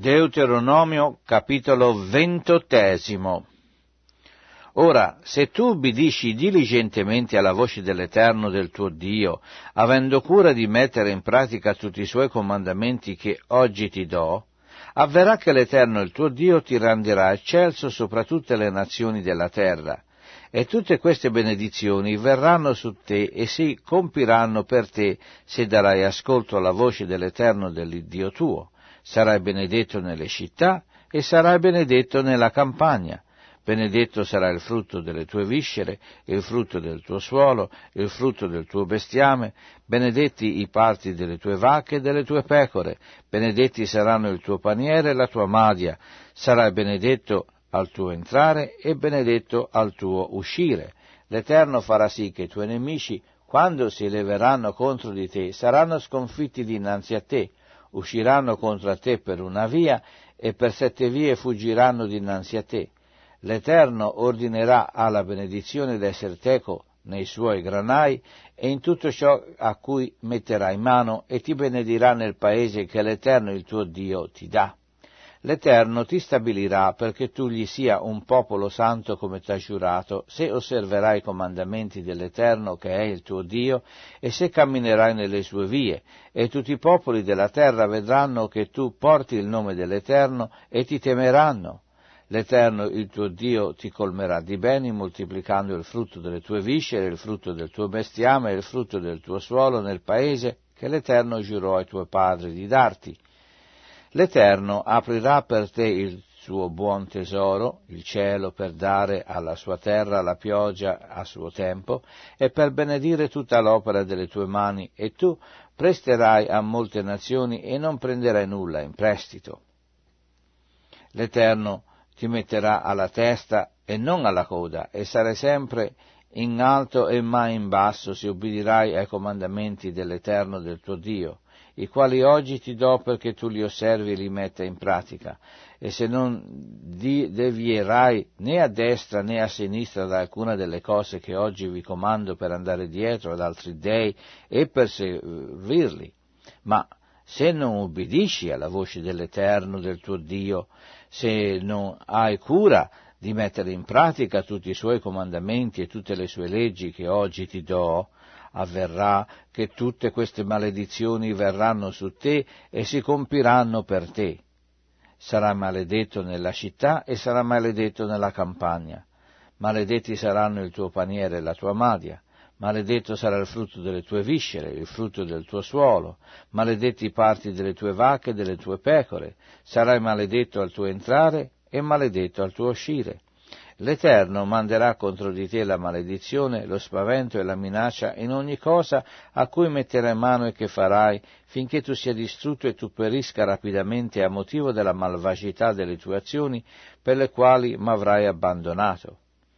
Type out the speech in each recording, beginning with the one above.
Deuteronomio capitolo 20. Ora, se tu ubbidisci diligentemente alla voce dell'Eterno del tuo Dio, avendo cura di mettere in pratica tutti i suoi comandamenti che oggi ti do, avverrà che l'Eterno il tuo Dio ti renderà eccelso sopra tutte le nazioni della terra, e tutte queste benedizioni verranno su te e si compiranno per te se darai ascolto alla voce dell'Eterno dell'Iddio tuo. Sarai benedetto nelle città e sarai benedetto nella campagna. Benedetto sarà il frutto delle tue viscere, il frutto del tuo suolo, il frutto del tuo bestiame, benedetti i parti delle tue vacche e delle tue pecore, benedetti saranno il tuo paniere e la tua madia, sarai benedetto al tuo entrare e benedetto al tuo uscire. L'Eterno farà sì che i tuoi nemici, quando si leveranno contro di te, saranno sconfitti dinanzi a te, usciranno contro te per una via e per 7 vie fuggiranno dinanzi a te. L'Eterno ordinerà alla benedizione d'esser teco nei suoi granai e in tutto ciò a cui metterai mano e ti benedirà nel paese che l'Eterno il tuo Dio ti dà. L'Eterno ti stabilirà perché tu gli sia un popolo santo come t'ha giurato, se osserverai i comandamenti dell'Eterno che è il tuo Dio e se camminerai nelle sue vie, e tutti i popoli della terra vedranno che tu porti il nome dell'Eterno e ti temeranno. L'Eterno, il tuo Dio, ti colmerà di beni, moltiplicando il frutto delle tue viscere, il frutto del tuo bestiame e il frutto del tuo suolo nel paese che l'Eterno giurò ai tuoi padri di darti. L'Eterno aprirà per te il suo buon tesoro, il cielo, per dare alla sua terra la pioggia a suo tempo e per benedire tutta l'opera delle tue mani, e tu presterai a molte nazioni e non prenderai nulla in prestito. L'Eterno ti metterà alla testa e non alla coda, e sarai sempre in alto e mai in basso se ubbidirai ai comandamenti dell'Eterno del tuo Dio, i quali oggi ti do perché tu li osservi e li metta in pratica, e se non devierai né a destra né a sinistra da alcuna delle cose che oggi vi comando per andare dietro ad altri dei e per servirli, ma se non ubbidisci alla voce dell'Eterno del tuo Dio, se non hai cura di mettere in pratica tutti i suoi comandamenti e tutte le sue leggi che oggi ti do, avverrà che tutte queste maledizioni verranno su te e si compiranno per te. Sarai maledetto nella città e sarai maledetto nella campagna. Maledetti saranno il tuo paniere e la tua madia. Maledetto sarà il frutto delle tue viscere, il frutto del tuo suolo, maledetti i parti delle tue vacche e delle tue pecore, sarai maledetto al tuo entrare e maledetto al tuo uscire. L'Eterno manderà contro di te la maledizione, lo spavento e la minaccia in ogni cosa a cui metterai mano e che farai, finché tu sia distrutto e tu perisca rapidamente a motivo della malvagità delle tue azioni, per le quali m'avrai abbandonato.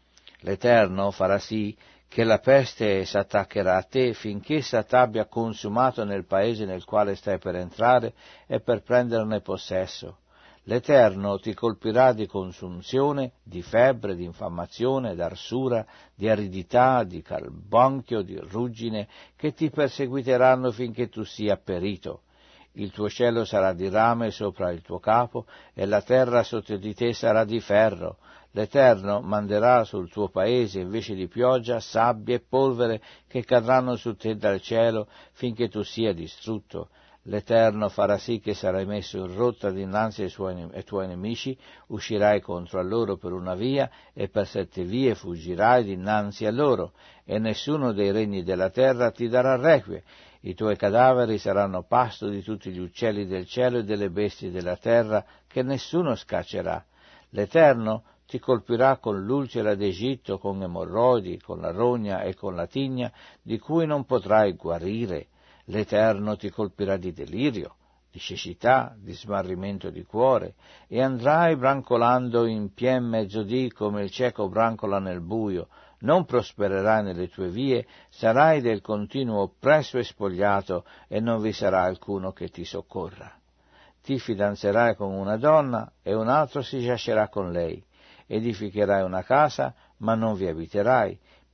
L'Eterno farà sì che la peste s'attaccherà a te finché essa t'abbia consumato nel paese nel quale stai per entrare e per prenderne possesso. L'Eterno ti colpirà di consunzione, di febbre, di infiammazione, d'arsura, di aridità, di carbonchio, di ruggine, che ti perseguiteranno finché tu sia perito. Il tuo cielo sarà di rame sopra il tuo capo, e la terra sotto di te sarà di ferro. L'Eterno manderà sul tuo paese invece di pioggia sabbia e polvere che cadranno su te dal cielo finché tu sia distrutto. L'Eterno farà sì che sarai messo in rotta dinanzi ai tuoi nemici, uscirai contro a loro per una via e per 7 vie fuggirai dinanzi a loro, e nessuno dei regni della terra ti darà requie. I tuoi cadaveri saranno pasto di tutti gli uccelli del cielo e delle bestie della terra, che nessuno scaccerà. L'Eterno ti colpirà con l'ulcera d'Egitto, con emorroidi, con la rogna e con la tigna, di cui non potrai guarire. L'Eterno ti colpirà di delirio, di cecità, di smarrimento di cuore, e andrai brancolando in pien mezzodì come il cieco brancola nel buio. Non prospererai nelle tue vie, sarai del continuo oppresso e spogliato, e non vi sarà alcuno che ti soccorra. Ti fidanzerai con una donna, e un altro si giacerà con lei. Edificherai una casa, ma non vi abiterai.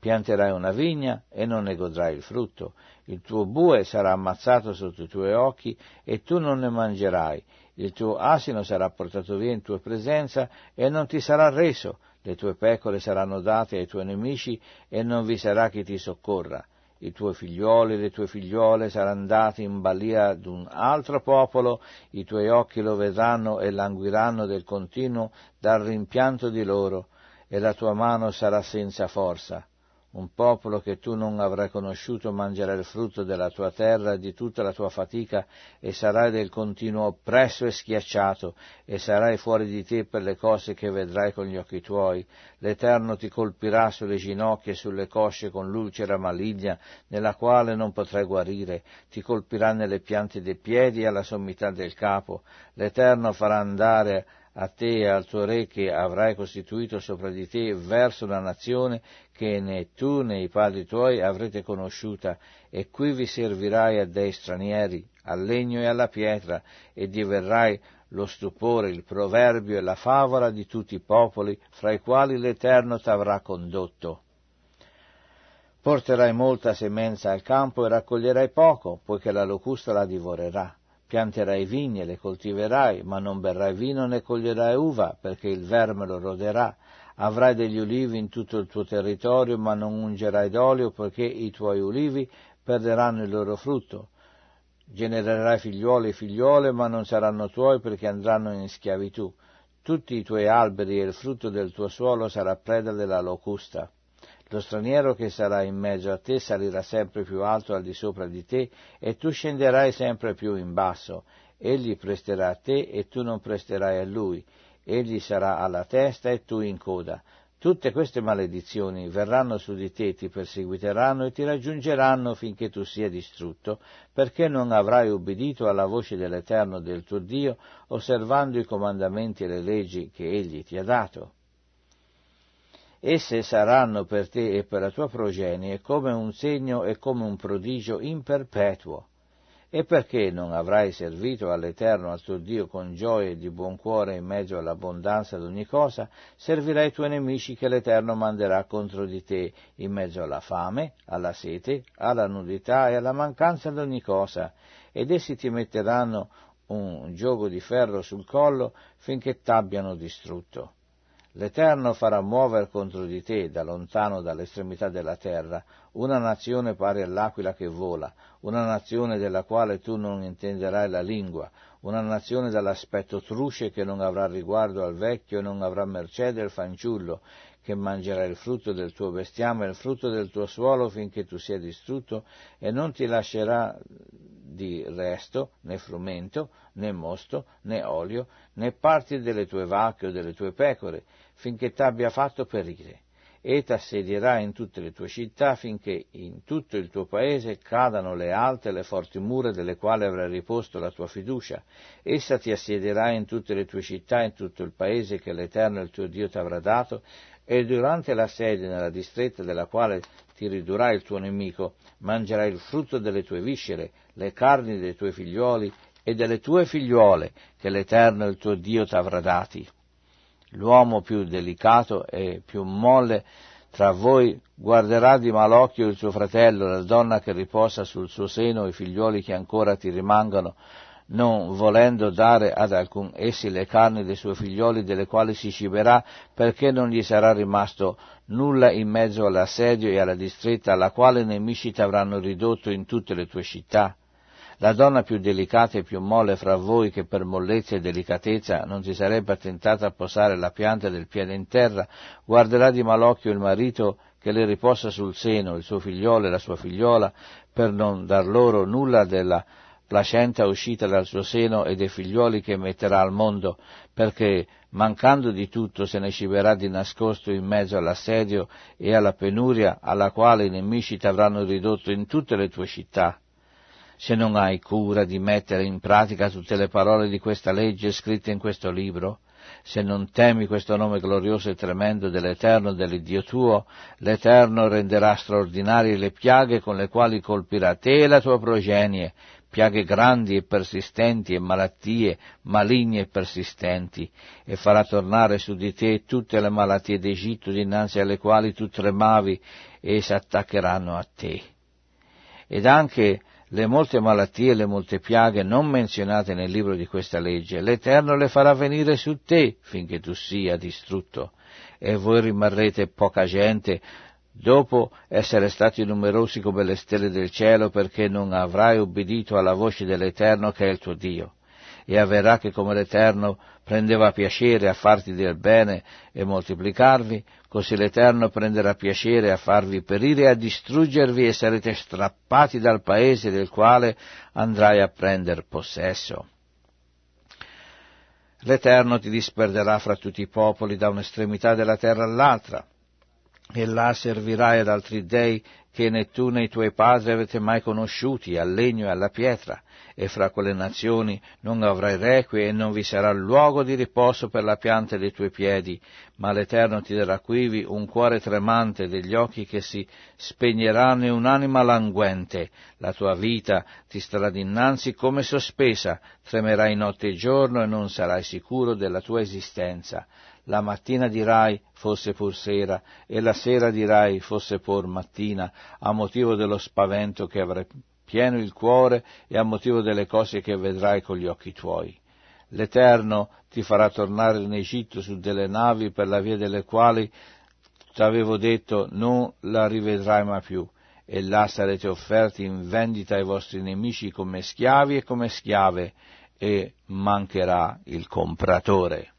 Pianterai una vigna e non ne godrai il frutto. Il tuo bue sarà ammazzato sotto i tuoi occhi e tu non ne mangerai. Il tuo asino sarà portato via in tua presenza e non ti sarà reso. Le tue pecore saranno date ai tuoi nemici e non vi sarà chi ti soccorra. I tuoi figlioli e le tue figliole saranno dati in balia ad un altro popolo, i tuoi occhi lo vedranno e languiranno del continuo dal rimpianto di loro, e la tua mano sarà senza forza. Un popolo che tu non avrai conosciuto mangerà il frutto della tua terra e di tutta la tua fatica, e sarai del continuo oppresso e schiacciato, e sarai fuori di te per le cose che vedrai con gli occhi tuoi. L'Eterno ti colpirà sulle ginocchia e sulle cosce con l'ulcera maligna, nella quale non potrai guarire. Ti colpirà nelle piante dei piedi e alla sommità del capo. L'Eterno farà andare a te e al tuo re che avrai costituito sopra di te verso una nazione che né tu né i padri tuoi avrete conosciuta, e qui vi servirai a dei stranieri, al legno e alla pietra, e diverrai lo stupore, il proverbio e la favola di tutti i popoli fra i quali l'Eterno t'avrà condotto. Porterai molta semenza al campo e raccoglierai poco, poiché la locusta la divorerà. Pianterai vigne, le coltiverai, ma non berrai vino né coglierai uva, perché il verme lo roderà. Avrai degli ulivi in tutto il tuo territorio, ma non ungerai d'olio, poiché i tuoi ulivi perderanno il loro frutto. Genererai figliuoli e figliuole, ma non saranno tuoi, perché andranno in schiavitù. Tutti i tuoi alberi e il frutto del tuo suolo sarà preda della locusta. Lo straniero che sarà in mezzo a te salirà sempre più alto al di sopra di te, e tu scenderai sempre più in basso. Egli presterà a te e tu non presterai a lui. Egli sarà alla testa e tu in coda. Tutte queste maledizioni verranno su di te, ti perseguiteranno e ti raggiungeranno finché tu sia distrutto, perché non avrai ubbidito alla voce dell'Eterno del tuo Dio, osservando i comandamenti e le leggi che Egli ti ha dato. Esse saranno per te e per la tua progenie come un segno e come un prodigio in perpetuo. E perché non avrai servito all'Eterno, al tuo Dio, con gioia e di buon cuore in mezzo all'abbondanza di ogni cosa, servirai i tuoi nemici che l'Eterno manderà contro di te, in mezzo alla fame, alla sete, alla nudità e alla mancanza di ogni cosa, ed essi ti metteranno un giogo di ferro sul collo finché t'abbiano distrutto. L'Eterno farà muovere contro di te, da lontano dall'estremità della terra, una nazione pari all'aquila che vola, una nazione della quale tu non intenderai la lingua, una nazione dall'aspetto truce che non avrà riguardo al vecchio e non avrà mercede al fanciullo, che mangerà il frutto del tuo bestiame e il frutto del tuo suolo finché tu sia distrutto, e non ti lascerà di resto né frumento, né mosto, né olio, né parti delle tue vacche o delle tue pecore, finché t'abbia fatto perire, e t'assedierà in tutte le tue città, finché in tutto il tuo paese cadano le alte e le forti mura delle quali avrai riposto la tua fiducia. Essa ti assiederà in tutte le tue città, in tutto il paese che l'Eterno il tuo Dio t'avrà dato, e durante l'assedio nella distretta della quale ti ridurrà il tuo nemico, mangerai il frutto delle tue viscere, le carni dei tuoi figlioli e delle tue figliuole, che l'Eterno il tuo Dio t'avrà dati. L'uomo più delicato e più molle tra voi guarderà di malocchio il suo fratello, la donna che riposa sul suo seno, i figlioli che ancora ti rimangono, non volendo dare ad alcun essi le carni dei suoi figlioli delle quali si ciberà, perché non gli sarà rimasto nulla in mezzo all'assedio e alla distretta alla quale i nemici t'avranno ridotto in tutte le tue città. La donna più delicata e più molle fra voi, che per mollezza e delicatezza non si sarebbe attentata a posare la pianta del piede in terra, guarderà di malocchio il marito che le riposa sul seno, il suo figliolo e la sua figliola, per non dar loro nulla della placenta uscita dal suo seno e dei figlioli che metterà al mondo, perché mancando di tutto se ne ciberà di nascosto in mezzo all'assedio e alla penuria alla quale i nemici t'avranno ridotto in tutte le tue città. Se non hai cura di mettere in pratica tutte le parole di questa legge scritte in questo libro, se non temi questo nome glorioso e tremendo dell'Eterno, dell'Iddio tuo, l'Eterno renderà straordinarie le piaghe con le quali colpirà te e la tua progenie, piaghe grandi e persistenti e malattie maligne e persistenti, e farà tornare su di te tutte le malattie d'Egitto dinanzi alle quali tu tremavi e s'attaccheranno a te. Ed anche le molte malattie e le molte piaghe non menzionate nel libro di questa legge, l'Eterno le farà venire su te finché tu sia distrutto, e voi rimarrete poca gente, dopo essere stati numerosi come le stelle del cielo, perché non avrai obbedito alla voce dell'Eterno che è il tuo Dio. E avverrà che come l'Eterno prendeva piacere a farti del bene e moltiplicarvi, così l'Eterno prenderà piacere a farvi perire e a distruggervi, e sarete strappati dal paese del quale andrai a prender possesso. L'Eterno ti disperderà fra tutti i popoli da un'estremità della terra all'altra, e là servirai ad altri dei che né tu né i tuoi padri avete mai conosciuti, al legno e alla pietra, e fra quelle nazioni non avrai requie e non vi sarà luogo di riposo per la pianta dei tuoi piedi, ma l'Eterno ti darà quivi un cuore tremante, degli occhi che si spegneranno e un'anima languente. La tua vita ti starà dinanzi come sospesa, tremerai notte e giorno e non sarai sicuro della tua esistenza. La mattina dirai, fosse pur sera, e la sera dirai, fosse pur mattina, a motivo dello spavento che avrai pieno il cuore e a motivo delle cose che vedrai con gli occhi tuoi. L'Eterno ti farà tornare in Egitto su delle navi per la via delle quali t'avevo detto non la rivedrai mai più, e là sarete offerti in vendita ai vostri nemici come schiavi e come schiave, e mancherà il compratore.